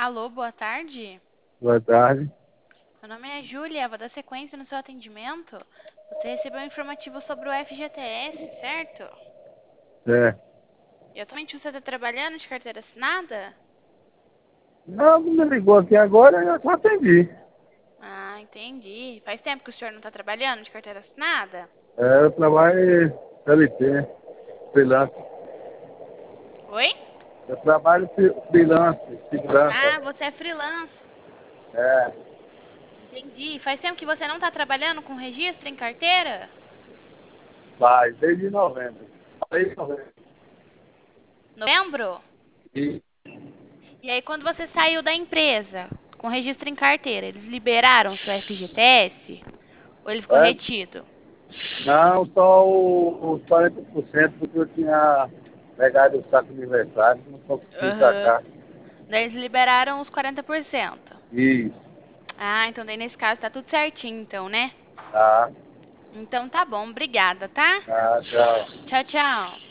Alô, boa tarde. Boa tarde. Meu nome é Júlia, vou dar sequência no seu atendimento. Você recebeu um informativo sobre o FGTS, certo? É. E atualmente você está trabalhando de carteira assinada? Não, me ligou aqui agora e eu só atendi. Ah, entendi. Faz tempo que o senhor não está trabalhando de carteira assinada? Eu trabalho CLT, freelance. Oi? Eu trabalho freelance, segurança. Ah, você é freelance. É, Entendi. Faz tempo que você não está trabalhando com registro em carteira? faz desde novembro. Desde novembro. Novembro? E, E aí, quando você saiu da empresa com registro em carteira, eles liberaram o seu FGTS? Ou ele ficou é, retido? não, só os 40% porque eu tinha pegado o saco aniversário, não consegui Aham. sacar. Daí eles liberaram os 40%. Isso, Ah, então daí nesse caso tá tudo certinho, então, né? tá, Então tá bom, obrigada, tá? tá, tchau. Tchau, tchau.